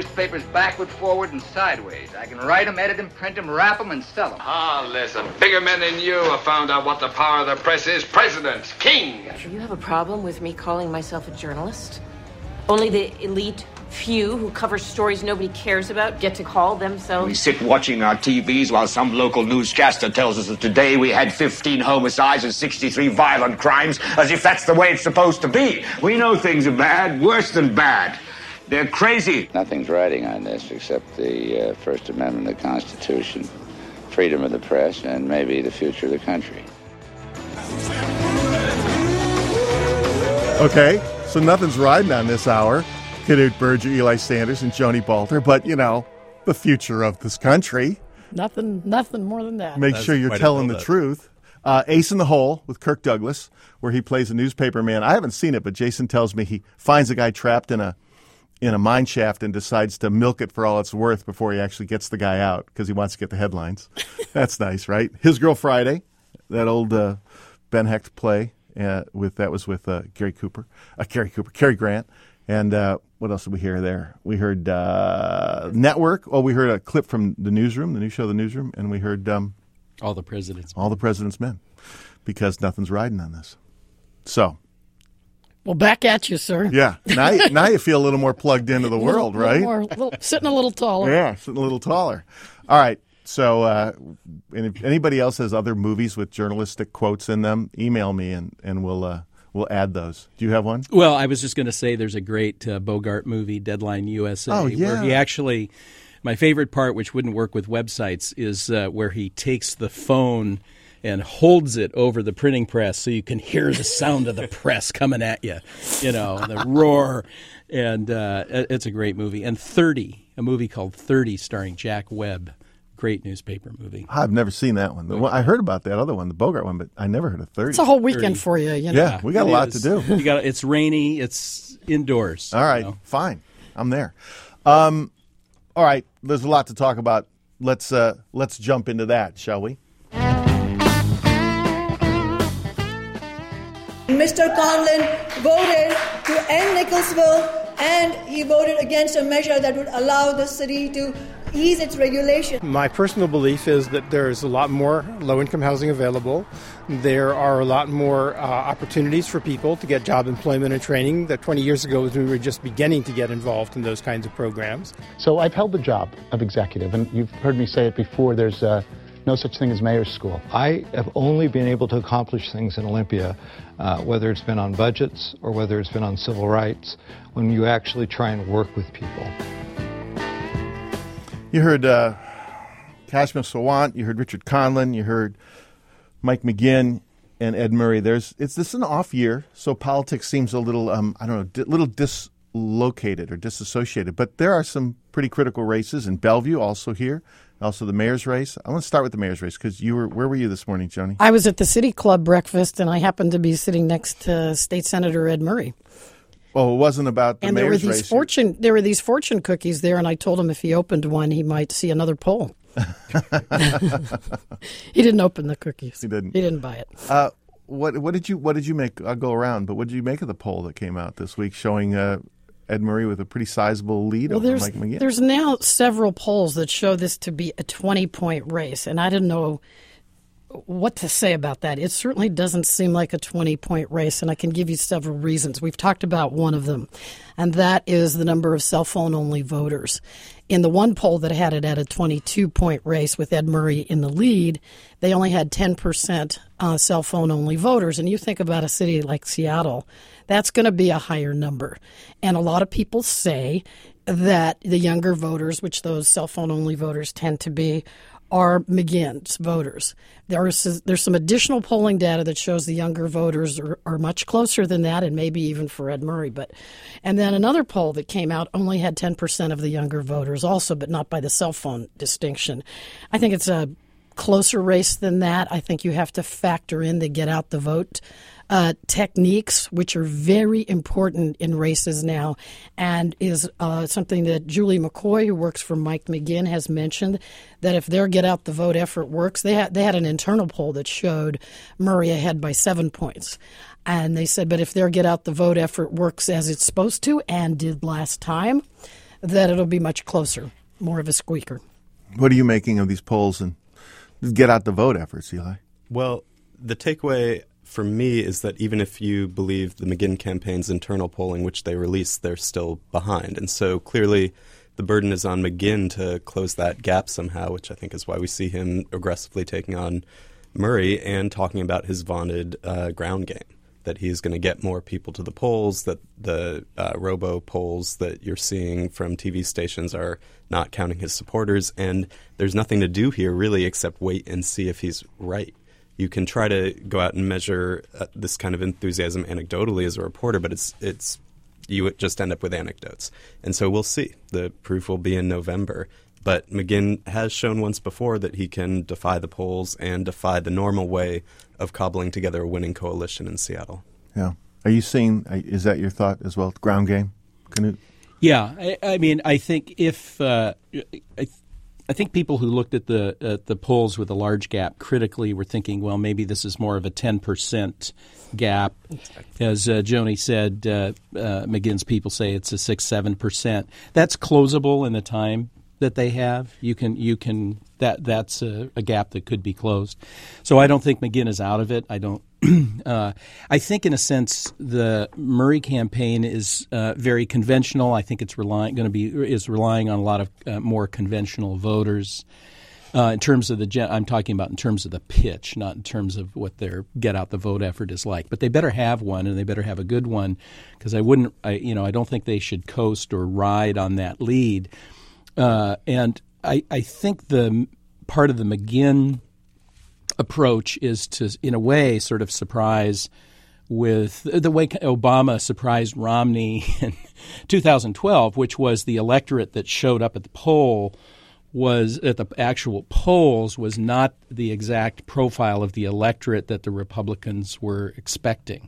newspapers backward, forward, and sideways. I can write them, edit them, print them, wrap them, and sell them. Ah, listen. Bigger men than you have found out what the power of the press is. Presidents, kings. Do you have a problem with me calling myself a journalist? Only the elite few who cover stories nobody cares about get to call themselves... We sit watching our TVs while some local newscaster tells us that today we had 15 homicides and 63 violent crimes, as if that's the way it's supposed to be. We know things are bad, worse than bad. They're crazy. Nothing's riding on this except the First Amendment of the Constitution, freedom of the press, and maybe the future of the country. Okay, so nothing's riding on this hour. Knut Berger, Eli Sanders, and Joni Balter, but, you know, the future of this country. Nothing more than that. Make sure you're telling the truth. Ace in the Hole with Kirk Douglas, where he plays a newspaper man. I haven't seen it, but Jason tells me he finds a guy trapped in a mine shaft and decides to milk it for all it's worth before he actually gets the guy out because he wants to get the headlines. That's nice, right? His Girl Friday, that old Ben Hecht play with Cary Grant. And what else did we hear there? We heard Network. Oh, we heard a clip from The Newsroom, the new show, The Newsroom. And we heard All the President's Men. All the President's Men, because nothing's riding on this. So. Well, back at you, sir. Yeah. Now you feel a little more plugged into the world, right? Sitting a little taller. Yeah, sitting a little taller. All right. So and if anybody else has other movies with journalistic quotes in them, email me and we'll add those. Do you have one? Well, I was just going to say there's a great Bogart movie, Deadline USA, where he actually, my favorite part, which wouldn't work with websites, is where he takes the phone and holds it over the printing press so you can hear the sound of the press coming at you, the roar. And it's a great movie. And 30, a movie called 30 starring Jack Webb. Great newspaper movie. I've never seen that one. I heard about that other one, the Bogart one, but I never heard of 30. It's a whole weekend for you. Yeah, we got a lot to do. It's rainy. It's indoors. All right, fine. I'm there. All right, there's a lot to talk about. Let's jump into that, shall we? Mr. Conlon voted to end Nicholsville, and he voted against a measure that would allow the city to ease its regulation. My personal belief is that there's a lot more low-income housing available. There are a lot more opportunities for people to get job employment and training that 20 years ago we were just beginning to get involved in those kinds of programs. So I've held the job of executive, and you've heard me say it before, there's no such thing as mayor's school. I have only been able to accomplish things in Olympia, whether it's been on budgets or whether it's been on civil rights, when you actually try and work with people. You heard Kashmir Sawant, you heard Richard Conlon, you heard Mike McGinn and Ed Murray. This is an off year, so politics seems a little, little dislocated or disassociated. But there are some pretty critical races in Bellevue, also here, also the mayor's race. I want to start with the mayor's race because where were you this morning, Joni? I was at the City Club breakfast, and I happened to be sitting next to State Senator Ed Murray. Oh, it wasn't about the mayor's race. There were these fortune cookies there, and I told him if he opened one, he might see another poll. He didn't open the cookies. He didn't. He didn't buy it. What did you make? I'll go around, but what did you make of the poll that came out this week showing Ed Murray with a pretty sizable lead over Mike McGinn? There's now several polls that show this to be a 20-point race, and I didn't know what to say about that. It certainly doesn't seem like a 20-point race, and I can give you several reasons. We've talked about one of them, and that is the number of cell phone-only voters. In the one poll that had it at a 22-point race with Ed Murray in the lead, they only had 10% cell phone-only voters. And you think about a city like Seattle, that's going to be a higher number. And a lot of people say that the younger voters, which those cell phone-only voters tend to be, are McGinn's voters. There's some additional polling data that shows the younger voters are much closer than that, and maybe even for Ed Murray. And then another poll that came out only had 10% of the younger voters also, but not by the cell phone distinction. I think it's a closer race than that. I think you have to factor in the get out the vote techniques, which are very important in races now, and is something that Julie McCoy, who works for Mike McGinn, has mentioned, that if their get out the vote effort works, they had an internal poll that showed Murray ahead by 7 points. And they said, but if their get out the vote effort works as it's supposed to and did last time, that it'll be much closer, more of a squeaker. What are you making of these polls and get out the vote efforts, Eli? Well, the takeaway for me is that even if you believe the McGinn campaign's internal polling, which they released, they're still behind. And so clearly the burden is on McGinn to close that gap somehow, which I think is why we see him aggressively taking on Murray and talking about his vaunted ground game, that he's going to get more people to the polls, that the robo polls that you're seeing from TV stations are not counting his supporters. And there's nothing to do here really except wait and see if he's right. You can try to go out and measure this kind of enthusiasm anecdotally as a reporter, but it's you just end up with anecdotes. And so we'll see. The proof will be in November. But McGinn has shown once before that he can defy the polls and defy the normal way of cobbling together a winning coalition in Seattle. Yeah. Are you seeing, is that your thought as well, ground game? Canute? Yeah. I mean, I think if I think people who looked at the polls with a large gap critically were thinking, well, maybe this is more of a 10% gap. As Joni said, McGinn's people say it's a 6-7%. That's closable in the time that they have. That's a gap that could be closed. So I don't think McGinn is out of it. I don't. I think in a sense the Murray campaign is very conventional. I think it's relying on a lot of more conventional voters. In terms of I'm talking about in terms of the pitch, not in terms of what their get out the vote effort is like. But they better have one, and they better have a good one, because I don't think they should coast or ride on that lead. And I think the part of the McGinn approach is to, in a way, sort of surprise with the way Obama surprised Romney in 2012, which was the electorate that showed up at the actual polls was not the exact profile of the electorate that the Republicans were expecting.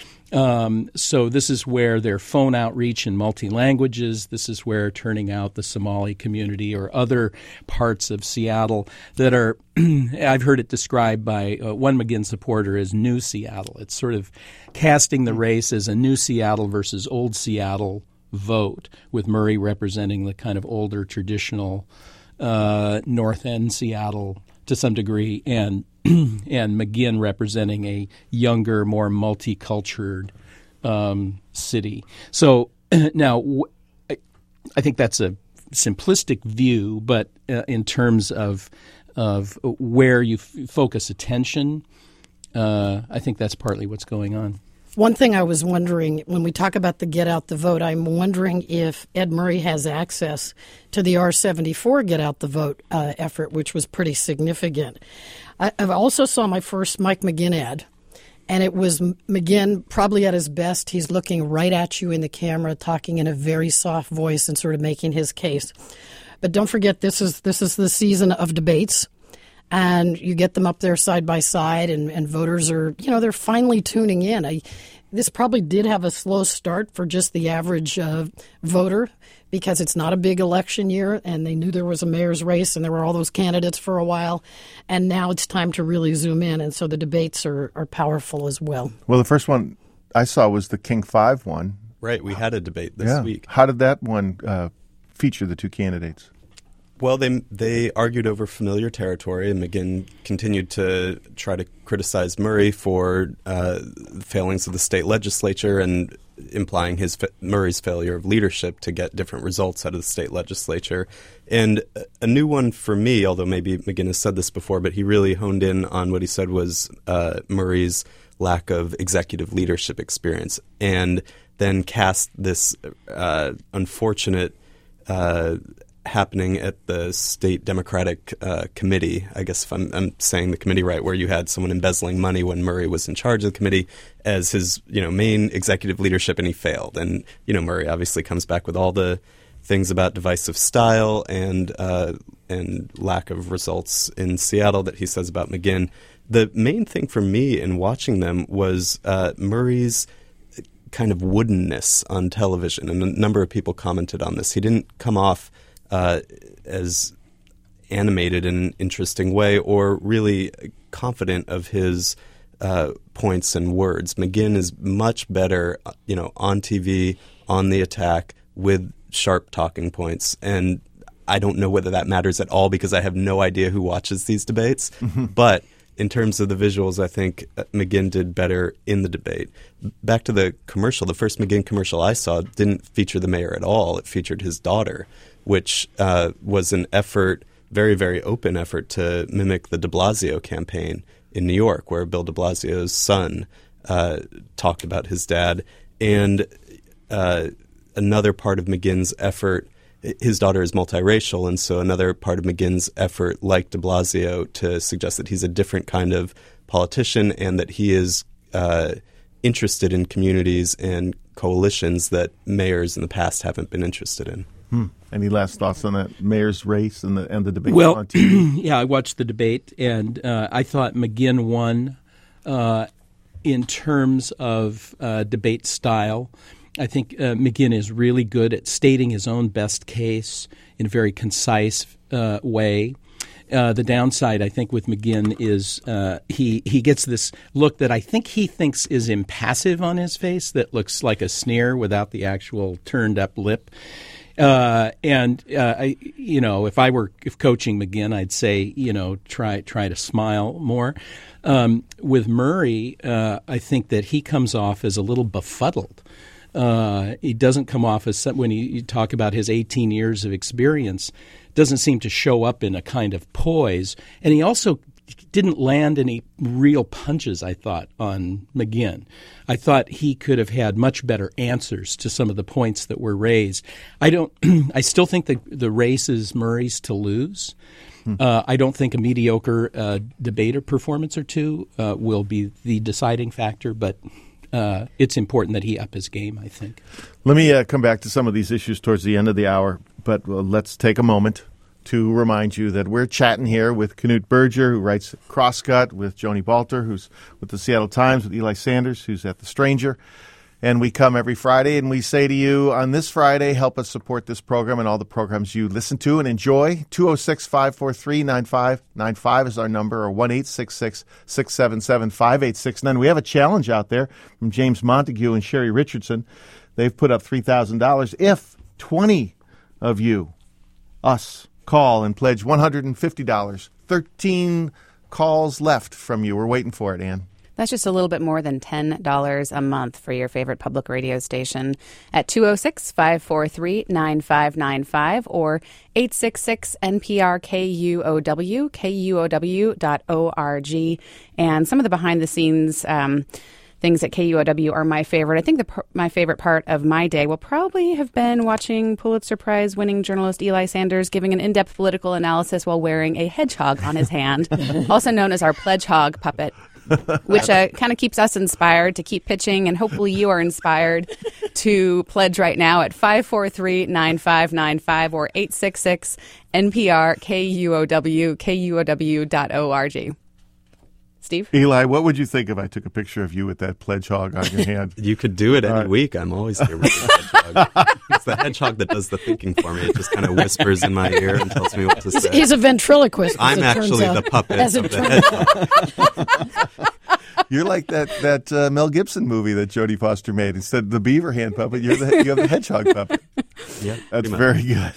So this is where their phone outreach in multi-languages, this is where turning out the Somali community or other parts of Seattle that are, I've heard it described by one McGinn supporter as New Seattle. It's sort of casting the race as a New Seattle versus Old Seattle vote, with Murray representing the kind of older traditional North End Seattle to some degree, and McGinn representing a younger, more multicultural city. So now I think that's a simplistic view, but in terms of where you focus attention, I think that's partly what's going on. One thing I was wondering, when we talk about the get out the vote, I'm wondering if Ed Murray has access to the R74 get out the vote effort, which was pretty significant. I also saw my first Mike McGinn ad, and it was McGinn probably at his best. He's looking right at you in the camera, talking in a very soft voice and sort of making his case. But don't forget, this is the season of debates. And you get them up there side by side, and voters are, they're finally tuning in. This probably did have a slow start for just the average voter, because it's not a big election year, and they knew there was a mayor's race, and there were all those candidates for a while. And now it's time to really zoom in, and so the debates are powerful as well. Well, the first one I saw was the King 5 one. Right, we had a debate this week. How did that one feature the two candidates? Well, they argued over familiar territory, and McGinn continued to try to criticize Murray for failings of the state legislature and implying Murray's failure of leadership to get different results out of the state legislature. And a new one for me, although maybe McGinn has said this before, but he really honed in on what he said was Murray's lack of executive leadership experience, and then cast this unfortunate happening at the state Democratic committee, I guess if I'm saying the committee right, where you had someone embezzling money when Murray was in charge of the committee as his main executive leadership, and he failed. And Murray obviously comes back with all the things about divisive style and lack of results in Seattle that he says about McGinn. The main thing for me in watching them was Murray's kind of woodenness on television, and a number of people commented on this. He didn't come off as animated in an interesting way or really confident of his points and words. McGinn is much better, on TV, on the attack, with sharp talking points. And I don't know whether that matters at all because I have no idea who watches these debates. But in terms of the visuals, I think McGinn did better in the debate. Back to the commercial, the first McGinn commercial I saw didn't feature the mayor at all. It featured his daughter, which was an effort, very, very open effort to mimic the de Blasio campaign in New York, where Bill de Blasio's son talked about his dad. And another part of McGinn's effort, his daughter is multiracial, and so another part of McGinn's effort, like de Blasio, to suggest that he's a different kind of politician and that he is interested in communities and coalitions that mayors in the past haven't been interested in. Any last thoughts on that mayor's race and the debate on TV? Yeah, I watched the debate, and I thought McGinn won in terms of debate style. I think McGinn is really good at stating his own best case in a very concise way. The downside, I think, with McGinn is he gets this look that I think he thinks is impassive on his face that looks like a sneer without the actual turned up lip. If coaching McGinn, I'd say, try to smile more. With Murray, I think that he comes off as a little befuddled. He doesn't come off as, when you talk about his 18 years of experience, doesn't seem to show up in a kind of poise. And he also didn't land any real punches, I thought, on McGinn. I thought he could have had much better answers to some of the points that were raised. I still think the race is Murray's to lose. I don't think a mediocre debater performance or two will be the deciding factor, but it's important that he up his game, I think. Let me come back to some of these issues towards the end of the hour, but let's take a moment to remind you that we're chatting here with Knut Berger, who writes Crosscut, with Joni Balter, who's with the Seattle Times, with Eli Sanders, who's at The Stranger. And we come every Friday, and we say to you, on this Friday, help us support this program and all the programs you listen to and enjoy. 206-543-9595 is our number, or 1-866-677-5869. We have a challenge out there from James Montague and Sherry Richardson. They've put up $3,000. If 20 of you, us, call and pledge $150, 13 calls left from you. We're waiting for it, Ann. That's just a little bit more than $10 a month for your favorite public radio station at 206-543-9595 or 866-NPR-KUOW, KUOW.org. And some of the behind-the-scenes things at KUOW are my favorite. I think my favorite part of my day will probably have been watching Pulitzer Prize-winning journalist Eli Sanders giving an in-depth political analysis while wearing a hedgehog on his hand, also known as our pledge hog puppet. Which kind of keeps us inspired to keep pitching, and hopefully you are inspired to pledge right now at 543-9595 or 866-NPR-KUOW, KUOW.org. Steve? Eli, what would you think if I took a picture of you with that pledge hog on your hand? You could do it any week. I'm always here with the hedgehog. It's the hedgehog that does the thinking for me. It just kind of whispers in my ear and tells me what to say. He's a ventriloquist. I'm actually the puppet of the hedgehog. You're like that Mel Gibson movie that Jodie Foster made. Instead of the beaver hand puppet, you have the hedgehog puppet. Yeah, that's very good.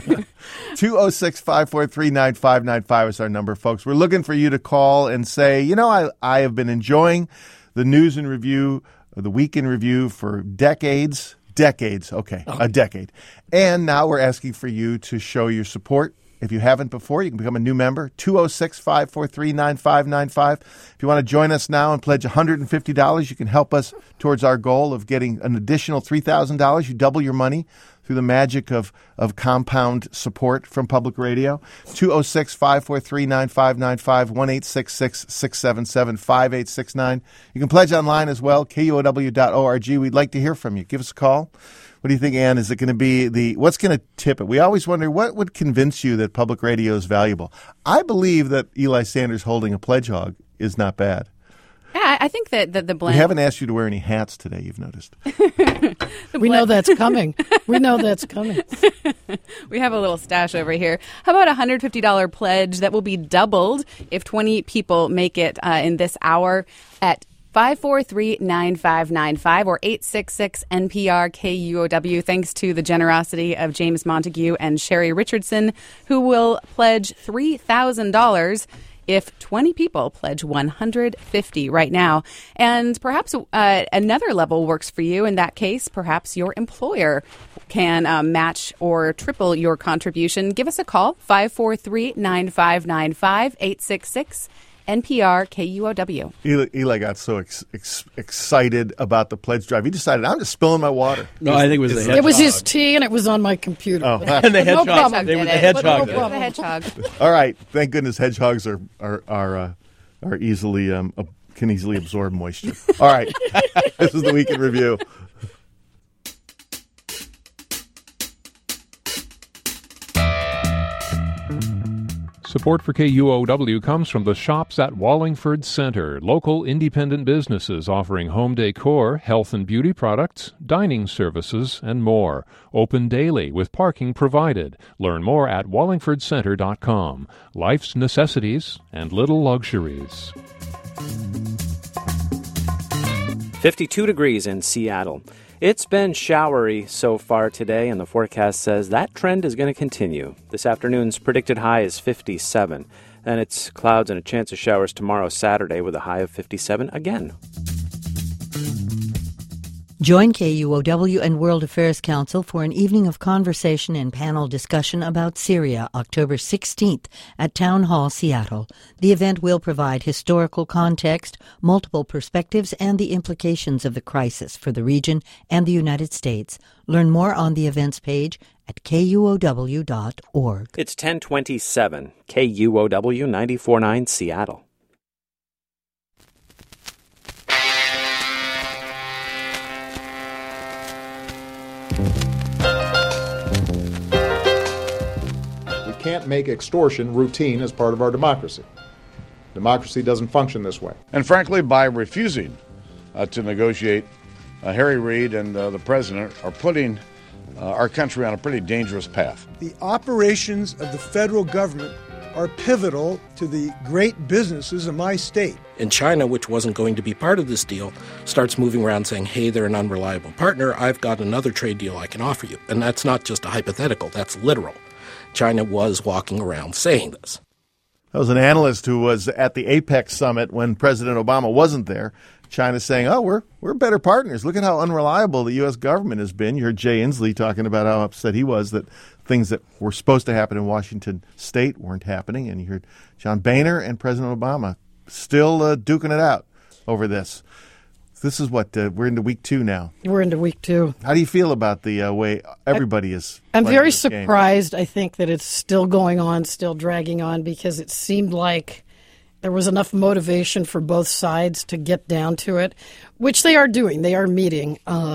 206-543-9595 is our number, folks. We're looking for you to call and say, I have been enjoying the news and review, the week in review for decades. Okay, a decade. And now we're asking for you to show your support. If you haven't before, you can become a new member, 206-543-9595. If you want to join us now and pledge $150, you can help us towards our goal of getting an additional $3,000. You double your money through the magic of compound support from public radio. 206-543-9595, 1-866-677-5869. You can pledge online as well, KUOW.org. We'd like to hear from you. Give us a call. What do you think, Ann? Is it going to be what's going to tip it? We always wonder what would convince you that public radio is valuable. I believe that Eli Sanders holding a pledge hog is not bad. Yeah, I think that the blend. We haven't asked you to wear any hats today, you've noticed. We know that's coming. We have a little stash over here. How about a $150 pledge that will be doubled if 20 people make it in this hour at 543-9595 or 866-NPR-KUOW. Thanks to the generosity of James Montague and Sherry Richardson, who will pledge $3,000 if 20 people pledge $150 right now. And perhaps another level works for you. In that case, perhaps your employer can match or triple your contribution. Give us a call, 543-9595, 866 NPR KUOW. Eli got so excited about the pledge drive. He decided, I'm just spilling my water. No, I think it was the hedgehog. It was his tea, and it was on my computer. Oh. And the hedgehog. No problem. They were the hedgehog. The hedgehog. All right. Thank goodness hedgehogs are easily can easily absorb moisture. All right. This is the Week in Review. Support for KUOW comes from the shops at Wallingford Center, local independent businesses offering home decor, health and beauty products, dining services, and more. Open daily with parking provided. Learn more at wallingfordcenter.com. Life's necessities and little luxuries. 52 degrees in Seattle. It's been showery so far today, and the forecast says that trend is going to continue. This afternoon's predicted high is 57, and it's clouds and a chance of showers tomorrow, Saturday, with a high of 57 again. Join KUOW and World Affairs Council for an evening of conversation and panel discussion about Syria, October 16th at Town Hall, Seattle. The event will provide historical context, multiple perspectives, and the implications of the crisis for the region and the United States. Learn more on the events page at KUOW.org. It's 1027, KUOW 94.9 Seattle. Can't make extortion routine as part of our democracy. Democracy doesn't function this way. And frankly, by refusing to negotiate, Harry Reid and the president are putting our country on a pretty dangerous path. The operations of the federal government are pivotal to the great businesses of my state. And China, which wasn't going to be part of this deal, starts moving around saying, hey, they're an unreliable partner. I've got another trade deal I can offer you. And that's not just a hypothetical, that's literal. China was walking around saying this. That was an analyst who was at the APEC summit when President Obama wasn't there. China saying, oh, we're better partners. Look at how unreliable the U.S. government has been. You heard Jay Inslee talking about how upset he was that things that were supposed to happen in Washington State weren't happening. And you heard John Boehner and President Obama still duking it out over this. This is what, we're into week 2 now. We're into week 2. How do you feel about the way everybody is I'm very surprised, I think, that it's still going on, still dragging on, because it seemed like there was enough motivation for both sides to get down to it, which they are doing. They are meeting.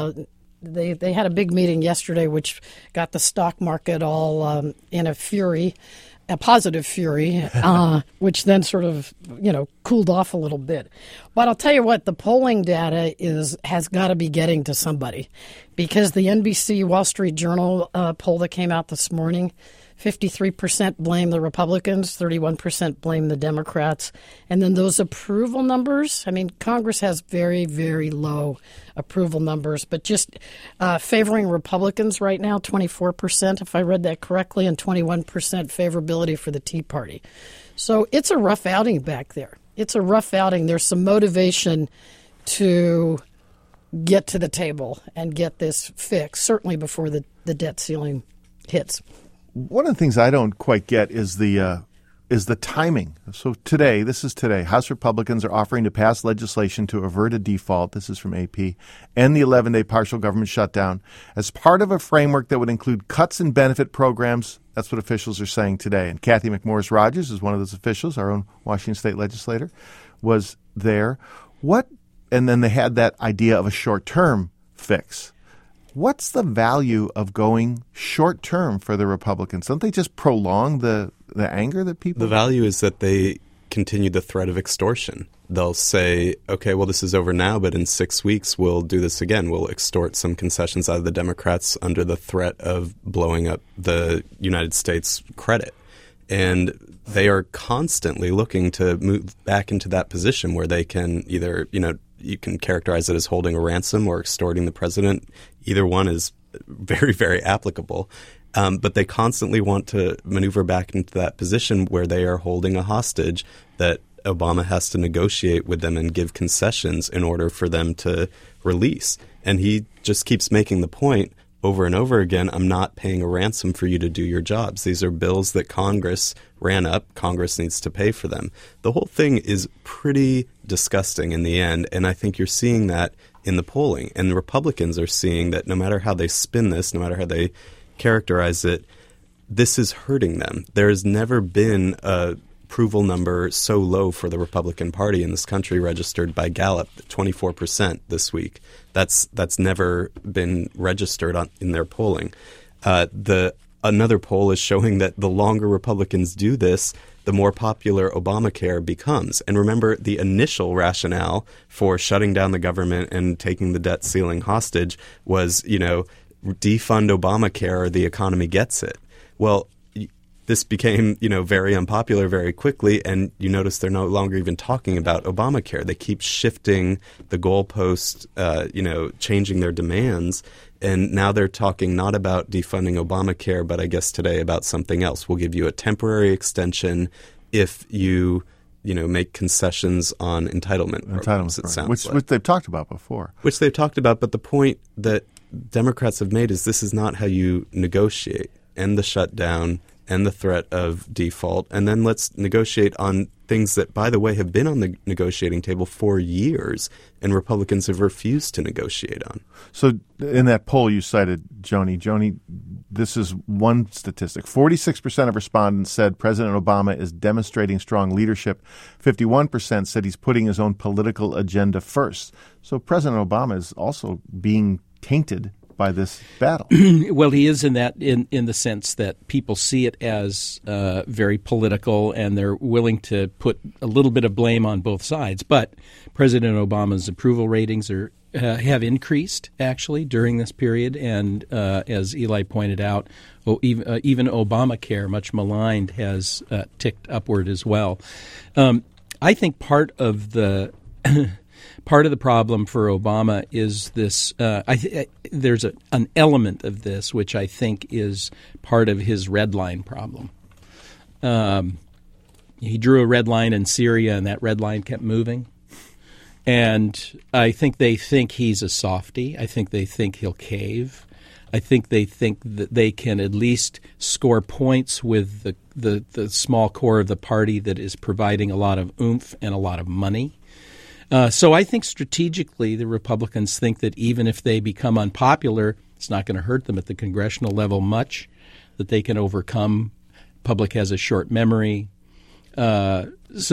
They had a big meeting yesterday, which got the stock market all in a fury. A positive fury, which then sort of, cooled off a little bit. But I'll tell you what, the polling data has got to be getting to somebody, because the NBC Wall Street Journal poll that came out this morning, 53% blame the Republicans, 31% blame the Democrats. And then those approval numbers, Congress has very, very low approval numbers, but just favoring Republicans right now, 24%, if I read that correctly, and 21% favorability for the Tea Party. So it's a rough outing back there. It's a rough outing. There's some motivation to get to the table and get this fixed, certainly before the debt ceiling hits. One of the things I don't quite get is the timing. So today, House Republicans are offering to pass legislation to avert a default, this is from AP, and the 11-day partial government shutdown as part of a framework that would include cuts in benefit programs. That's what officials are saying today. And Kathy McMorris Rogers is one of those officials, our own Washington state legislator, was there. And then they had that idea of a short-term fix. What's the value of going short-term for the Republicans? Don't they just prolong the anger that people... The value is that they continue the threat of extortion. They'll say, okay, well, this is over now, but in 6 weeks we'll do this again. We'll extort some concessions out of the Democrats under the threat of blowing up the United States credit. And they are constantly looking to move back into that position where they can either, you can characterize it as holding a ransom or extorting the president. Either one is very, very applicable. But they constantly want to maneuver back into that position where they are holding a hostage that Obama has to negotiate with them and give concessions in order for them to release. And he just keeps making the point over and over again, I'm not paying a ransom for you to do your jobs. These are bills that Congress ran up. Congress needs to pay for them. The whole thing is pretty disgusting in the end, and I think you're seeing that in the polling. And the Republicans are seeing that no matter how they spin this, no matter how they characterize it, this is hurting them. There has never been a approval number so low for the Republican Party in this country, registered by Gallup, 24% this week. That's never been registered in their polling. Another poll is showing that the longer Republicans do this, the more popular Obamacare becomes. And remember, the initial rationale for shutting down the government and taking the debt ceiling hostage was, defund Obamacare or the economy gets it. Well, this became, very unpopular very quickly, and you notice they're no longer even talking about Obamacare. They keep shifting the goalpost, changing their demands, and now they're talking not about defunding Obamacare, but I guess today about something else. We'll give you a temporary extension if you, make concessions on entitlement programs, it sounds like. Which they've talked about before. Which they've talked about, but the point that Democrats have made is this is not how you negotiate. End the shutdown, and the threat of default, and then let's negotiate on things that, by the way, have been on the negotiating table for years, and Republicans have refused to negotiate on. So in that poll you cited, Joni, this is one statistic. 46% of respondents said President Obama is demonstrating strong leadership. 51% said he's putting his own political agenda first. So President Obama is also being tainted by this battle. Well, he is in the sense that people see it as very political, and they're willing to put a little bit of blame on both sides. But President Obama's approval ratings have increased actually during this period, and as Eli pointed out, even Obamacare, much maligned, has ticked upward as well. I think part of the problem for Obama is this. There's an element of this which I think is part of his red line problem. He drew a red line in Syria, and that red line kept moving. And I think they think he's a softy. I think they think he'll cave. I think they think that they can at least score points with the small core of the party that is providing a lot of oomph and a lot of money. So I think strategically the Republicans think that even if they become unpopular, it's not going to hurt them at the congressional level much, that they can overcome. Public has a short memory. I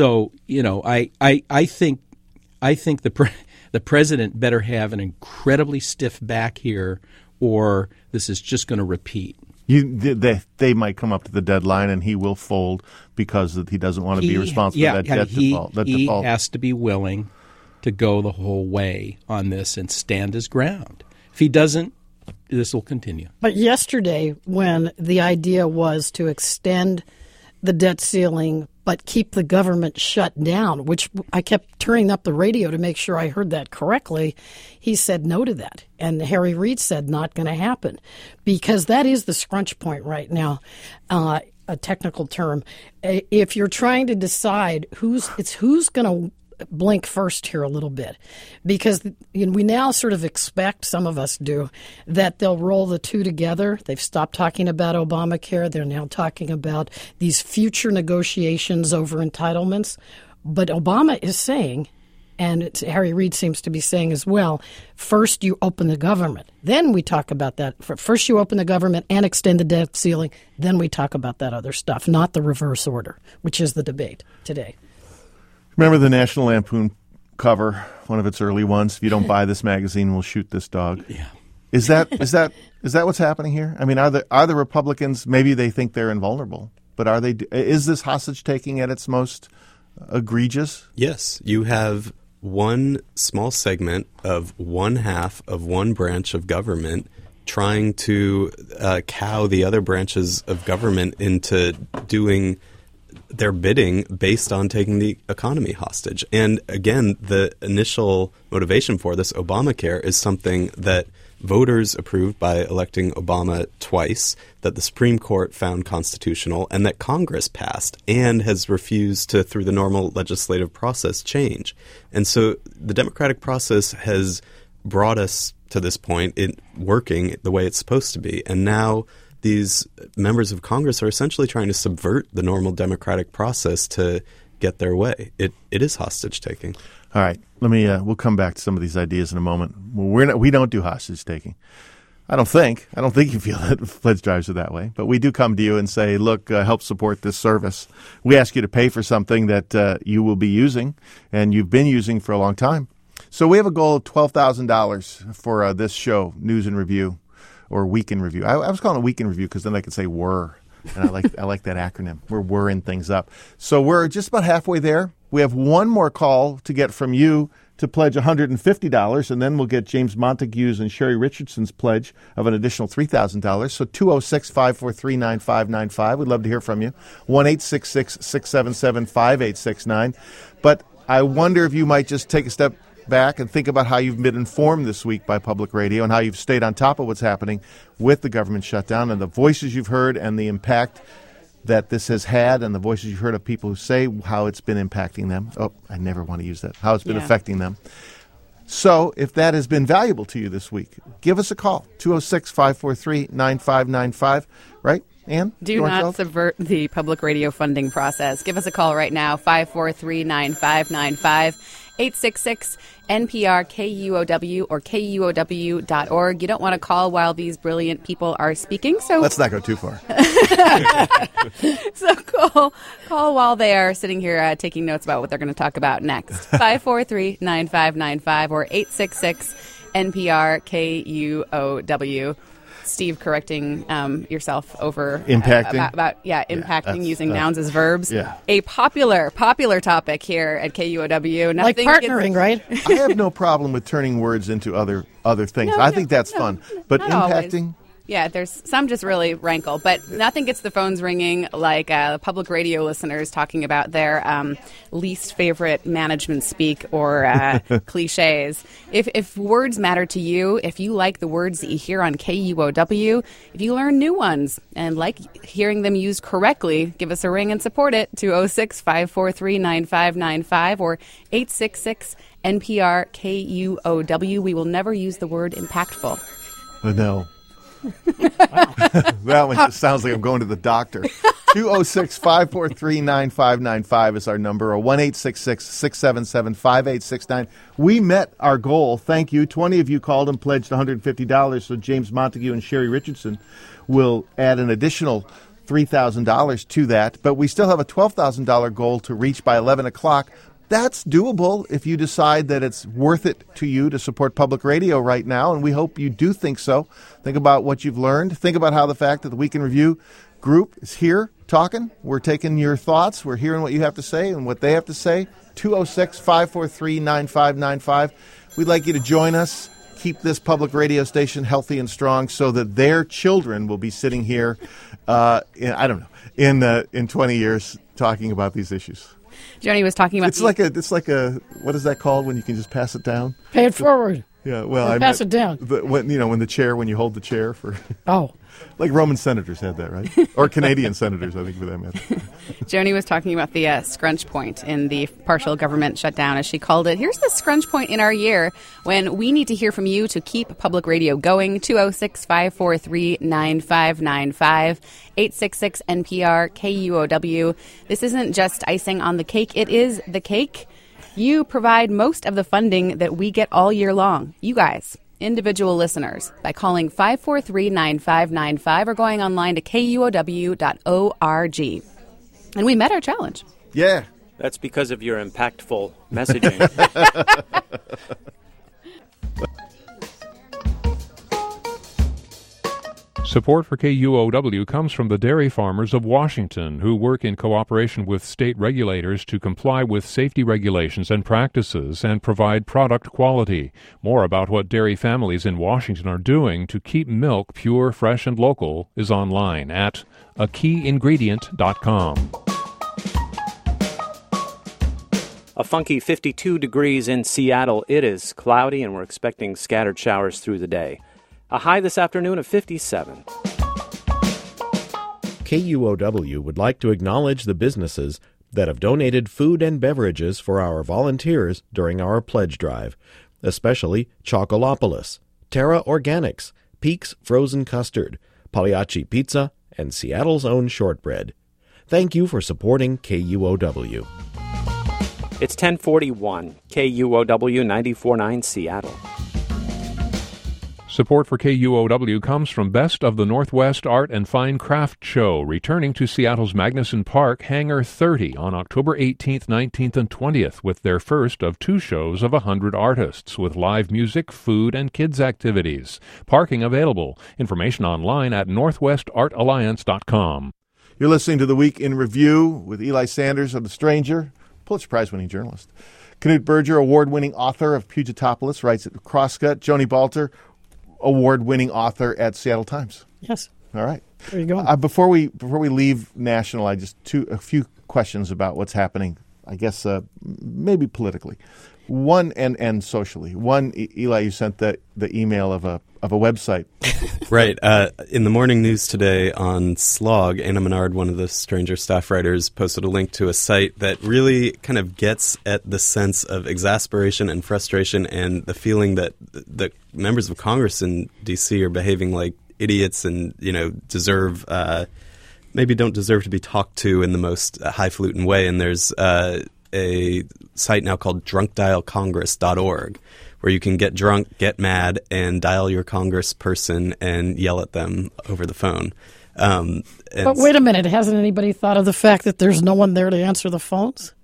think the president better have an incredibly stiff back here, or this is just going to repeat. They might come up to the deadline and he will fold because he doesn't want to be responsible for that debt default. He has to be willing to go the whole way on this and stand his ground. If he doesn't, this will continue. But yesterday, when the idea was to extend the debt ceiling but keep the government shut down, which I kept turning up the radio to make sure I heard that correctly, he said no to that. And Harry Reid said not going to happen, because that is the scrunch point right now, a technical term. If you're trying to decide who's going to blink first here a little bit, because we now sort of expect, some of us do, that they'll roll the two together. They've stopped talking about Obamacare. They're now talking about these future negotiations over entitlements. But Obama is saying, and Harry Reid seems to be saying as well, first you open the government. Then we talk about that. First you open the government and extend the debt ceiling. Then we talk about that other stuff, not the reverse order, which is the debate today. Remember the National Lampoon cover, one of its early ones? If you don't buy this magazine, we'll shoot this dog. Yeah. Is that what's happening here? I mean, are the Republicans, maybe they think they're invulnerable, but are they? Is this hostage taking at its most egregious? Yes, you have one small segment of one half of one branch of government trying to cow the other branches of government into doing they're bidding based on taking the economy hostage. And again, the initial motivation for this Obamacare is something that voters approved by electing Obama twice, that the Supreme Court found constitutional, and that Congress passed and has refused to, through the normal legislative process, change. And so the democratic process has brought us to this point in working the way it's supposed to be. And now these members of Congress are essentially trying to subvert the normal democratic process to get their way. It is hostage taking. All right, we'll come back to some of these ideas in a moment. We don't do hostage taking. I don't think you feel that pledge drives are that way, but we do come to you and say, look, help support this service. We ask you to pay for something that you will be using and you've been using for a long time. So we have a goal of $12,000 for this show, News and Review, or Week in Review. I was calling it Week in Review because then I could say "were," and I like that acronym. We're whirring things up. So we're just about halfway there. We have one more call to get from you to pledge $150, and then we'll get James Montague's and Sherry Richardson's pledge of an additional $3,000. So 206-543-9595. We'd love to hear from you. 1-866-677-5869. But I wonder if you might just take a step back and think about how you've been informed this week by public radio and how you've stayed on top of what's happening with the government shutdown and the voices you've heard and the impact that this has had and the voices you've heard of people who say how it's been impacting them. Oh, I never want to use that. How it's been affecting them. So if that has been valuable to you this week, give us a call, 206-543-9595, right? Ann? Do not subvert the public radio funding process. Give us a call right now, 543-9595. 866-NPR-KUOW or KUOW.org. You don't want to call while these brilliant people are speaking, so let's not go too far. So call while they are sitting here taking notes about what they're going to talk about next. 543-9595 or 866-NPR-KUOW. Steve correcting yourself over impacting impacting using nouns as verbs. Yeah. A popular topic here at KUOW. Like partnering, right? I have no problem with turning words into other things. I think that's fun. But impacting. Always. Yeah, there's some just really rankle, but nothing gets the phones ringing like public radio listeners talking about their least favorite management speak or cliches. If words matter to you, if you like the words that you hear on KUOW, if you learn new ones and like hearing them used correctly, give us a ring and support it. 206-543-9595 or 866-NPR-KUOW. We will never use the word impactful. No. That one just sounds like I'm going to the doctor. 206-543-9595 is our number, or 1-866-677-5869. We met our goal. Thank you. 20 of you called and pledged $150, so James Montague and Sherry Richardson will add an additional $3,000 to that. But we still have a $12,000 goal to reach by 11 o'clock. That's doable if you decide that it's worth it to you to support public radio right now, and we hope you do think so. Think about what you've learned. Think about how the fact that the Week in Review group is here talking. We're taking your thoughts. We're hearing what you have to say and what they have to say. 206-543-9595. We'd like you to join us. Keep this public radio station healthy and strong so that their children will be sitting here, in 20 years talking about these issues. Joni was talking about it's like a what is that called when you can just pass it down? Pay it forward. Yeah, well, pass it down. When you hold the chair for. Oh. Like Roman senators had that, right? Or Canadian senators, I think, for that matter. Joni was talking about the scrunch point in the partial government shutdown, as she called it. Here's the scrunch point in our year when we need to hear from you to keep public radio going. 206-543-9595, 866-NPR-KUOW. This isn't just icing on the cake. It is the cake. You provide most of the funding that we get all year long. You guys. Individual listeners, by calling 543-9595 or going online to KUOW.org. And we met our challenge. Yeah. That's because of your impactful messaging. Support for KUOW comes from the dairy farmers of Washington, who work in cooperation with state regulators to comply with safety regulations and practices and provide product quality. More about what dairy families in Washington are doing to keep milk pure, fresh, and local is online at akeyingredient.com. A funky 52 degrees in Seattle. It is cloudy, and we're expecting scattered showers through the day. A high this afternoon of 57. KUOW would like to acknowledge the businesses that have donated food and beverages for our volunteers during our pledge drive, especially Chocolopolis, Terra Organics, Peaks Frozen Custard, Pagliacci Pizza, and Seattle's Own Shortbread. Thank you for supporting KUOW. It's 1041, KUOW 94.9 Seattle. Support for KUOW comes from Best of the Northwest Art and Fine Craft Show, returning to Seattle's Magnuson Park Hangar 30 on October 18th, 19th, and 20th, with their first of 2 shows of 100 artists, with live music, food, and kids' activities. Parking available. Information online at northwestartalliance.com. You're listening to The Week in Review with Eli Sanders of The Stranger, Pulitzer Prize-winning journalist. Knute Berger, award-winning author of Pugitopolis, writes at Crosscut. Joni Balter, award-winning author at Seattle Times. Yes. All right. There you go. Before we leave national, a few questions about what's happening, I guess, maybe politically. One, and socially. One, Eli, you sent the email of a website. Right. In the morning news today on Slog, Anna Menard, one of the Stranger staff writers, posted a link to a site that really kind of gets at the sense of exasperation and frustration and the feeling that the members of Congress in D.C. are behaving like idiots and, deserve maybe don't deserve to be talked to in the most highfalutin way. And there's a site now called drunkdialcongress.org, where you can get drunk, get mad, and dial your congressperson and yell at them over the phone. But wait a minute, hasn't anybody thought of the fact that there's no one there to answer the phones?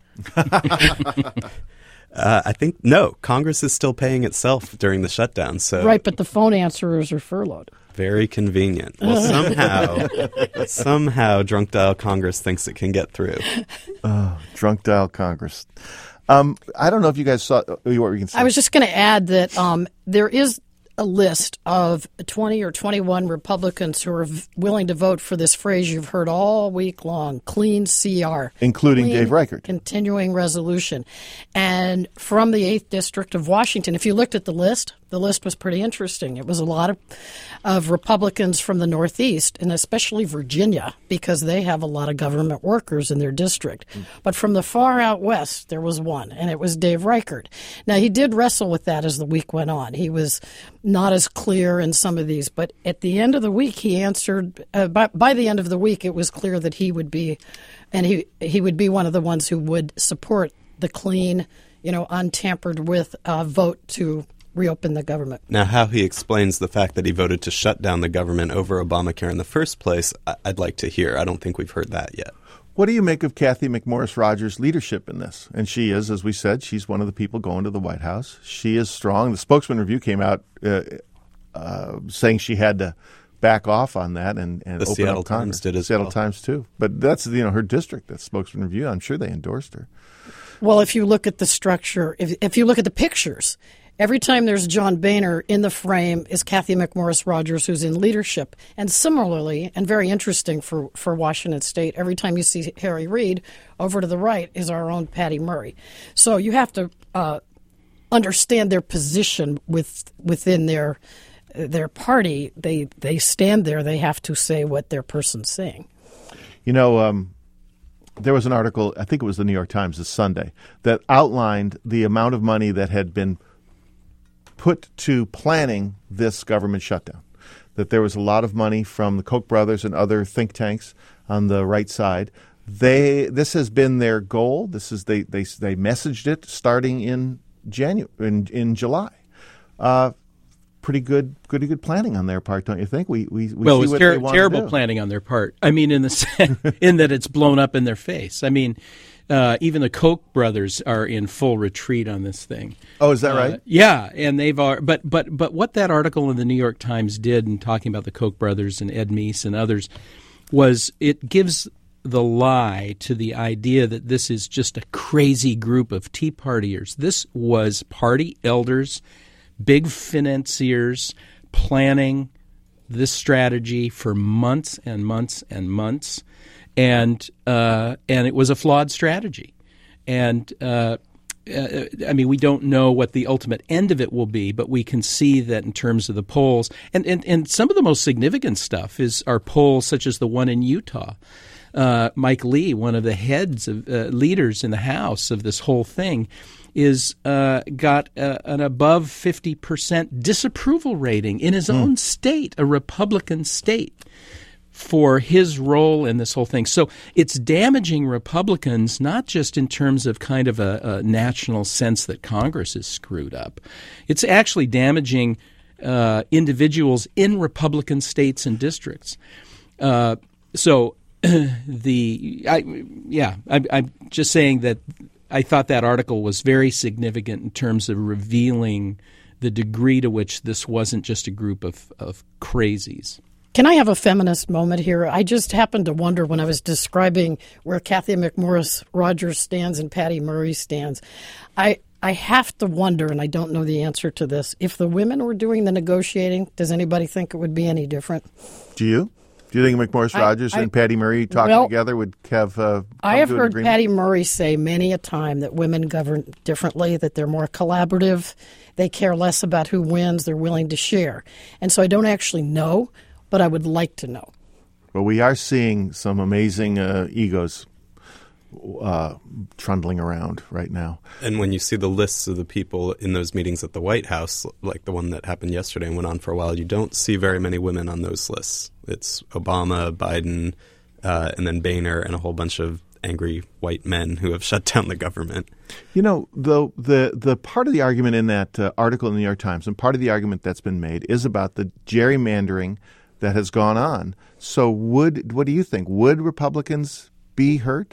I think, no, Congress is still paying itself during the shutdown. So right, but the phone answerers are furloughed. Very convenient. Well, somehow Drunk Dial Congress thinks it can get through. Oh, Drunk Dial Congress. I don't know if you guys saw what you can say. I was just going to add that there is a list of 20 or 21 Republicans who are willing to vote for this phrase you've heard all week long, clean CR. Including Dave Reichert. Continuing resolution. And from the 8th District of Washington, if you looked at the list was pretty interesting. It was a lot of Republicans from the Northeast, and especially Virginia, because they have a lot of government workers in their district. But from the far out west, there was one, and it was Dave Reichert. Now, he did wrestle with that as the week went on. He was not as clear in some of these, but at the end of the week, he answered. By the end of the week, it was clear that he would be, and he would be one of the ones who would support the clean, untampered with vote to reopen the government. Now, how he explains the fact that he voted to shut down the government over Obamacare in the first place, I'd like to hear. I don't think we've heard that yet. What do you make of Cathy McMorris Rodgers' leadership in this? And she is, as we said, she's one of the people going to the White House. She is strong. The Spokesman Review came out saying she had to back off on that and the open Seattle up Congress. Times did as Seattle well. Times too. But that's her district. That Spokesman Review. I'm sure they endorsed her. Well, if you look at the structure, if you look at the pictures, every time there's John Boehner in the frame is Cathy McMorris Rodgers, who's in leadership. And similarly, and very interesting for Washington State, every time you see Harry Reid, over to the right is our own Patty Murray. So you have to understand their position within their party. They stand there. They have to say what their person's saying. There was an article, I think it was the New York Times this Sunday, that outlined the amount of money that had been put to planning this government shutdown. That there was a lot of money from the Koch brothers and other think tanks on the right side. This has been their goal. This is they messaged it starting in July. Pretty good planning on their part, don't you think? We well, see it was terrible planning on their part. I mean, in that it's blown up in their face. I mean, even the Koch brothers are in full retreat on this thing. Oh, is that right? Yeah, and they've but what that article in the New York Times did in talking about the Koch brothers and Ed Meese and others was it gives the lie to the idea that this is just a crazy group of Tea Partiers. This was party elders, big financiers planning this strategy for months and months and months, and it was a flawed strategy. And we don't know what the ultimate end of it will be, but we can see that in terms of the polls. And some of the most significant stuff are polls such as the one in Utah. Mike Lee, one of the heads of leaders in the House of this whole thing, is got an above 50% disapproval rating in his own state, a Republican state, for his role in this whole thing. So it's damaging Republicans, not just in terms of kind of a national sense that Congress is screwed up. It's actually damaging individuals in Republican states and districts. I'm just saying that I thought that article was very significant in terms of revealing the degree to which this wasn't just a group of crazies. Can I have a feminist moment here? I just happened to wonder when I was describing where Kathy McMorris Rodgers stands and Patty Murray stands. I have to wonder, and I don't know the answer to this, if the women were doing the negotiating, does anybody think it would be any different? Do you? Do you think McMorris Rodgers and Patty Murray talking together would have I have heard Patty Murray say many a time that women govern differently, that they're more collaborative, they care less about who wins, they're willing to share. And so I don't actually know, but I would like to know. Well, we are seeing some amazing egos trundling around right now. And when you see the lists of the people in those meetings at the White House, like the one that happened yesterday and went on for a while, you don't see very many women on those lists. It's Obama, Biden, and then Boehner and a whole bunch of angry white men who have shut down the government. You know, though, the part of the argument in that article in the New York Times, and part of the argument that's been made, is about the gerrymandering that has gone on. So what do you think? Would Republicans be hurt?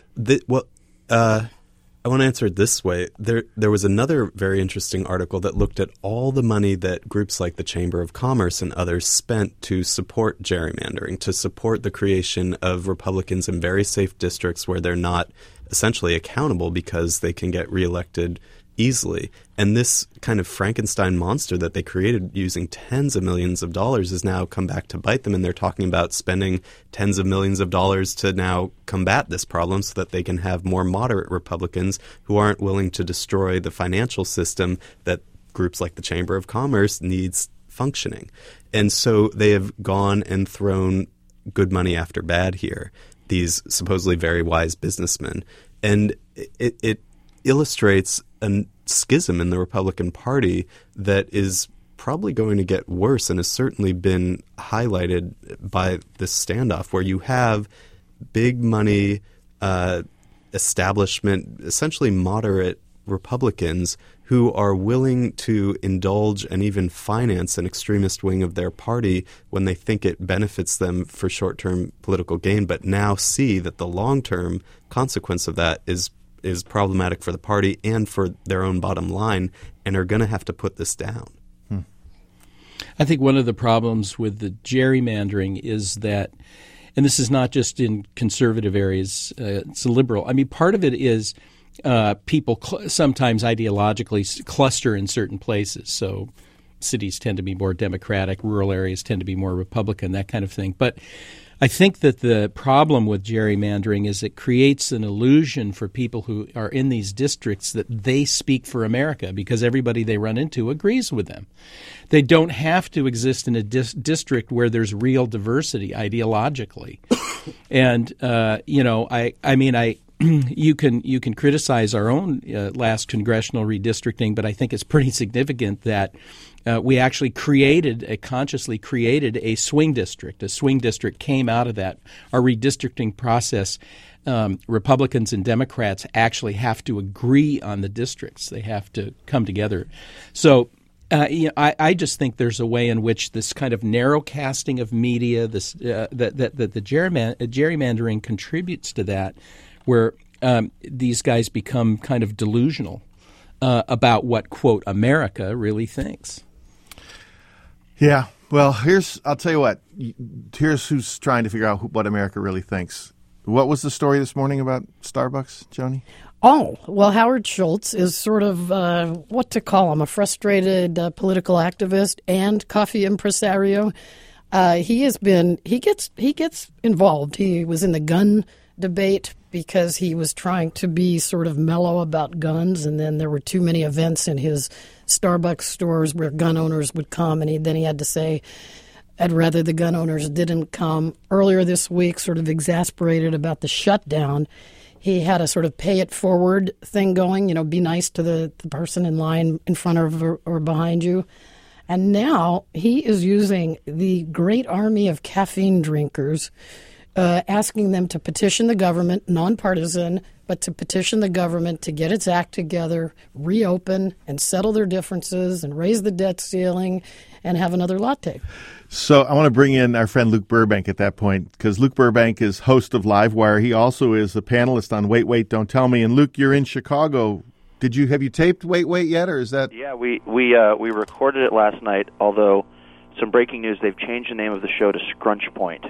I want to answer it this way. There was another very interesting article that looked at all the money that groups like the Chamber of Commerce and others spent to support gerrymandering, to support the creation of Republicans in very safe districts where they're not essentially accountable because they can get reelected easily. And this kind of Frankenstein monster that they created using tens of millions of dollars has now come back to bite them, and they're talking about spending tens of millions of dollars to now combat this problem so that they can have more moderate Republicans who aren't willing to destroy the financial system that groups like the Chamber of Commerce needs functioning. And so they have gone and thrown good money after bad here, these supposedly very wise businessmen. And it illustrates a schism in the Republican Party that is probably going to get worse and has certainly been highlighted by this standoff where you have big money establishment, essentially moderate Republicans who are willing to indulge and even finance an extremist wing of their party when they think it benefits them for short-term political gain, but now see that the long-term consequence of that is problematic for the party and for their own bottom line, and are going to have to put this down. I think one of the problems with the gerrymandering is that, and this is not just in conservative areas, it's liberal. I mean, part of it is people sometimes ideologically cluster in certain places. So cities tend to be more Democratic, rural areas tend to be more Republican, that kind of thing. But I think that the problem with gerrymandering is it creates an illusion for people who are in these districts that they speak for America because everybody they run into agrees with them. They don't have to exist in a district where there's real diversity ideologically. And, you can criticize our own last congressional redistricting, but I think it's pretty significant that we actually consciously created a swing district. A swing district came out of that. Our redistricting process, Republicans and Democrats actually have to agree on the districts. They have to come together. So I just think there's a way in which this kind of narrow casting of media, that the gerrymandering contributes to that, where these guys become kind of delusional about what, quote, America really thinks. Yeah. Well, I'll tell you what. Here's who's trying to figure out what America really thinks. What was the story this morning about Starbucks, Joni? Oh, well, Howard Schultz is sort of, what to call him, a frustrated political activist and coffee impresario. He gets involved. He was in the gun debate because he was trying to be sort of mellow about guns, and then there were too many events in his Starbucks stores where gun owners would come, and then he had to say, I'd rather the gun owners didn't come. Earlier this week, sort of exasperated about the shutdown, he had a sort of pay it forward thing going, be nice to the person in line in front of or behind you. And now he is using the great army of caffeine drinkers, asking them to petition the government, nonpartisan, but to petition the government to get its act together, reopen, and settle their differences, and raise the debt ceiling, and have another latte. So I want to bring in our friend Luke Burbank at that point, because Luke Burbank is host of Livewire. He also is a panelist on Wait, Wait, Don't Tell Me. And Luke, you're in Chicago. Have you taped Wait, Wait yet, or is that? Yeah, we recorded it last night, although some breaking news, they've changed the name of the show to Scrunch Point.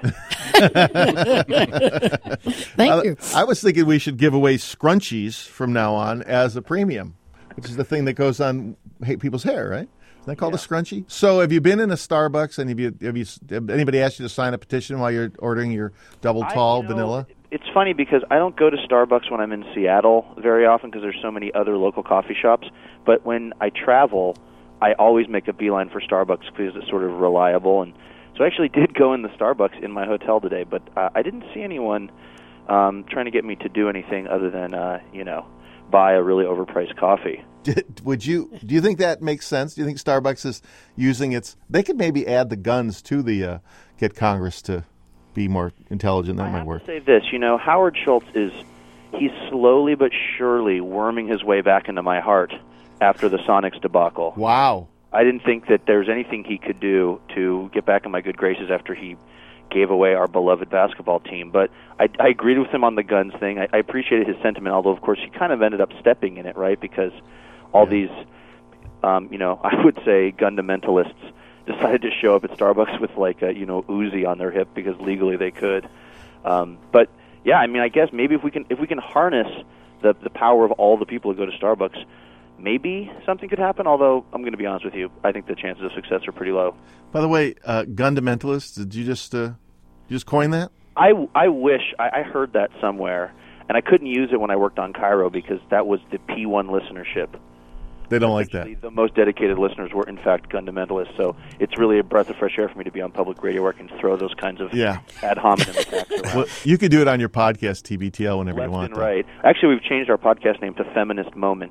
Thank you. I was thinking we should give away scrunchies from now on as a premium, which is the thing that goes on people's hair, right? Isn't that called a scrunchie? So have you been in a Starbucks, and have anybody asked you to sign a petition while you're ordering your double tall vanilla? It's funny because I don't go to Starbucks when I'm in Seattle very often because there's so many other local coffee shops. But when I travel, I always make a beeline for Starbucks because it's sort of reliable. And so I actually did go in the Starbucks in my hotel today, but I didn't see anyone trying to get me to do anything other than, buy a really overpriced coffee. Do you think that makes sense? Do you think Starbucks is using they could maybe add the guns to the get Congress to be more intelligent? That might work. I have to say this, Howard Schultz he's slowly but surely worming his way back into my heart after the Sonics debacle. Wow. I didn't think that there's anything he could do to get back in my good graces after he gave away our beloved basketball team. But I agreed with him on the guns thing. I appreciated his sentiment, although, of course, he kind of ended up stepping in it, right? Because all these, I would say, fundamentalists decided to show up at Starbucks with, Uzi on their hip because legally they could. But, yeah, I guess maybe if we can harness the power of all the people who go to Starbucks, maybe something could happen, although I'm going to be honest with you, I think the chances of success are pretty low. By the way, fundamentalists, did you just coin that? I wish. I heard that somewhere, and I couldn't use it when I worked on Cairo because that was the P1 listenership. They don't like that. The most dedicated listeners were, in fact, fundamentalists, so it's really a breath of fresh air for me to be on public radio where I can throw those kinds of ad hominem attacks around. Well, you could do it on your podcast, TBTL, whenever you want. Left and right. Actually, we've changed our podcast name to Feminist Moment.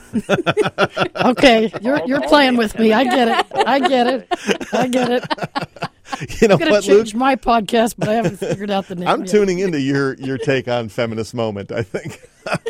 Okay, you're playing with me. I get it. I'm going to change my podcast, but I haven't figured out the name I'm yet. tuning into your take on Feminist Moment, I think.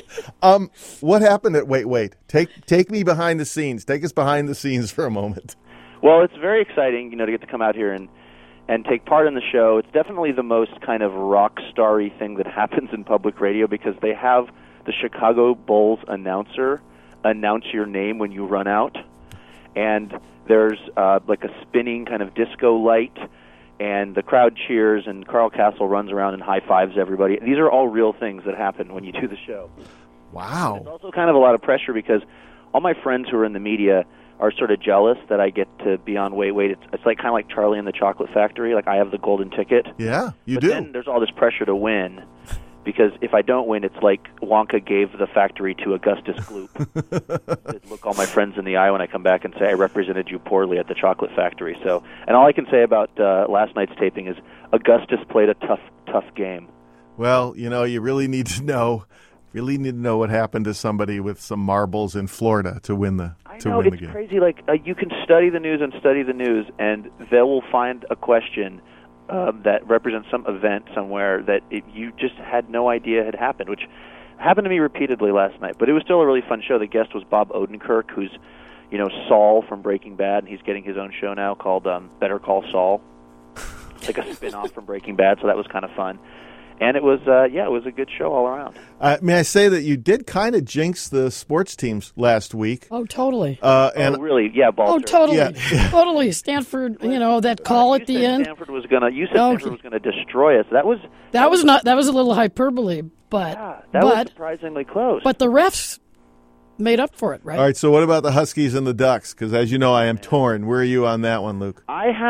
What happened at Wait, Wait? Take me behind the scenes. Take us behind the scenes for a moment. Well, it's very exciting, to get to come out here and take part in the show. It's definitely the most kind of rock starry thing that happens in public radio because they have the Chicago Bulls announcer announce your name when you run out, and there's like a spinning kind of disco light, and the crowd cheers, and Carl Castle runs around and high fives everybody. These are all real things that happen when you do the show. Wow. It's also kind of a lot of pressure because all my friends who are in the media are sort of jealous that I get to be on Wait, Wait. It's like kind of like Charlie and the Chocolate Factory. Like I have the golden ticket. Yeah, you but do. Then there's all this pressure to win. Because if I don't win, it's like Wonka gave the factory to Augustus Gloop. Look all my friends in the eye when I come back and say I represented you poorly at the chocolate factory. So, and all I can say about last night's taping is Augustus played a tough game. Well, you really need to know what happened to somebody with some marbles in Florida to win the game. It's crazy. Like you can study the news, and they will find a question that represents some event somewhere that you just had no idea had happened, which happened to me repeatedly last night. But it was still a really fun show. The guest was Bob Odenkirk, who's, Saul from Breaking Bad, and he's getting his own show now called Better Call Saul, like a spin-off from Breaking Bad, so that was kind of fun. And it was, it was a good show all around. May I say that you did kind of jinx the sports teams last week? Oh, totally. Really? Yeah, Balter. Oh, totally. Yeah. Totally. Stanford, that call at the end. Stanford was going to destroy us. That was a little hyperbole, but that was surprisingly close. But the refs made up for it, right? All right, so what about the Huskies and the Ducks? Because as you know, I am torn. Where are you on that one, Luke? I have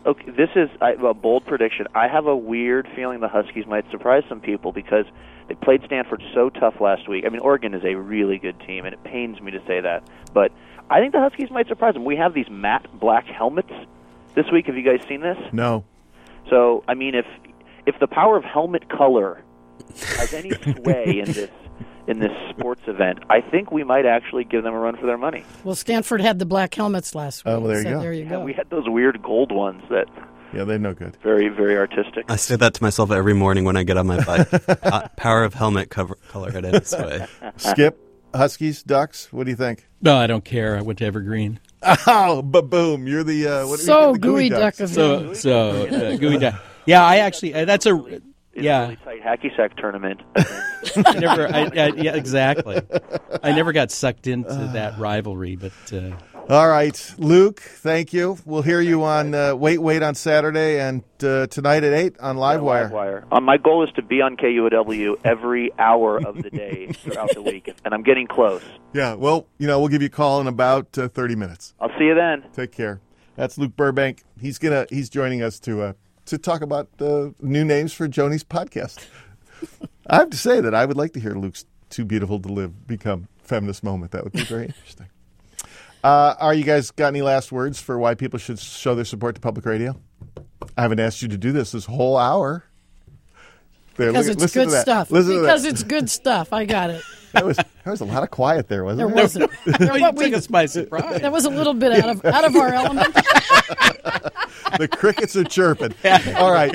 Okay, this is a bold prediction. I have a weird feeling the Huskies might surprise some people because they played Stanford so tough last week. I mean, Oregon is a really good team, and it pains me to say that. But I think the Huskies might surprise them. We have these matte black helmets this week. Have you guys seen this? No. So, I mean, if the power of helmet color has any sway in this sports event, I think we might actually give them a run for their money. Well, Stanford had the black helmets last week. Oh, well, There you go. We had those weird gold ones that... Yeah, they're no good. Very, very artistic. I say that to myself every morning when I get on my bike. Power of helmet color at any sway. Skip, Huskies, Ducks, what do you think? No, I don't care. I went to Evergreen. Oh, ba-boom. You're the... the gooey duck of gooey duck. Yeah, I actually... that's a... Yeah, really tight hacky sack tournament. Yeah, exactly. I never got sucked into that rivalry, but all right, Luke, thank you. We'll hear you on Wait on Saturday and tonight at 8 on Livewire. Livewire. My goal is to be on KUOW every hour of the day throughout the week, and I'm getting close. Yeah, well, we'll give you a call in about 30 minutes. I'll see you then. Take care. That's Luke Burbank. He's joining us to talk about new names for Joni's podcast. I have to say that I would like to hear Luke's Too Beautiful to Live become Feminist Moment. That would be very interesting. Are you guys got any last words for why people should show their support to public radio? I haven't asked you to do this whole hour. There, because it's good stuff. Because it's good stuff. I got it. There was a lot of quiet there, wasn't there? There wasn't. Took us by surprise. That was a little bit out of our element. The crickets are chirping. All right.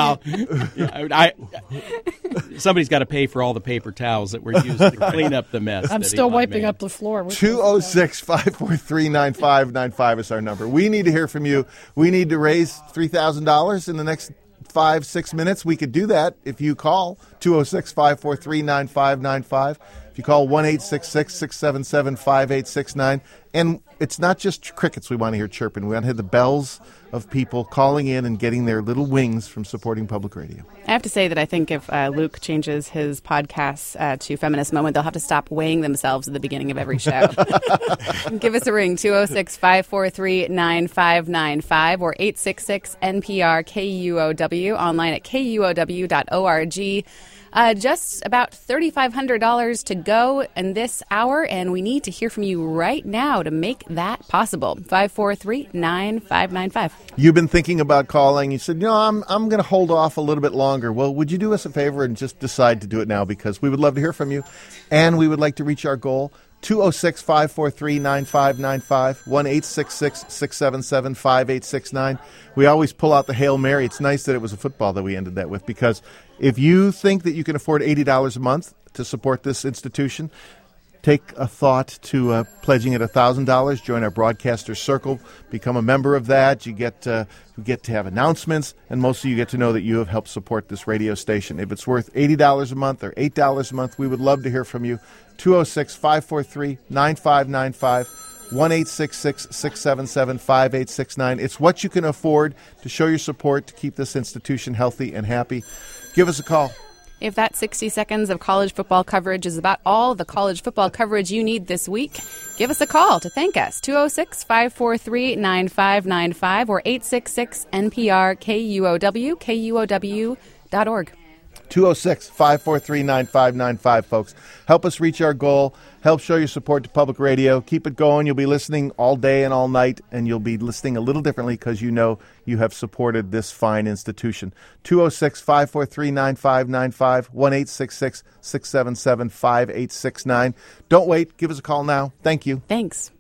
Somebody's got to pay for all the paper towels that were used to clean up the mess. I'm still wiping up the floor. 206-543-9595 is our number. We need to hear from you. We need to raise $3,000 in the next 5-6 minutes. We could do that if you call 206-543-9595. If you call 1-866-677-5869. And it's not just crickets we want to hear chirping. We want to hear the bells of people calling in and getting their little wings from supporting public radio. I have to say that I think if Luke changes his podcast to Feminist Moment, they'll have to stop weighing themselves at the beginning of every show. Give us a ring, 206-543-9595 or 866-NPR-KUOW, online at KUOW.org. Just about $3,500 to go in this hour, and we need to hear from you right now to make that possible. 543-9595. You've been thinking about calling. You said, I'm going to hold off a little bit longer. Well, would you do us a favor and just decide to do it now? Because we would love to hear from you, and we would like to reach our goal. 206-543-9595, 1-866-677-5869. We always pull out the Hail Mary. It's nice that it was a football that we ended that with, because if you think that you can afford $80 a month to support this institution, take a thought to pledging at $1,000. Join our broadcaster circle. Become a member of that. You get to have announcements, and mostly you get to know that you have helped support this radio station. If it's worth $80 a month or $8 a month, we would love to hear from you. 206-543-9595, 1-866-677-5869. It's what you can afford to show your support to keep this institution healthy and happy. Give us a call. If that 60 seconds of college football coverage is about all the college football coverage you need this week, give us a call to thank us. 206-543-9595 or 866-NPR-KUOW, KUOW.org. 206-543-9595, folks. Help us reach our goal. Help show your support to public radio. Keep it going. You'll be listening all day and all night, and you'll be listening a little differently because you know you have supported this fine institution. 206-543-9595, 1-866-677-5869. Don't wait. Give us a call now. Thank you. Thanks.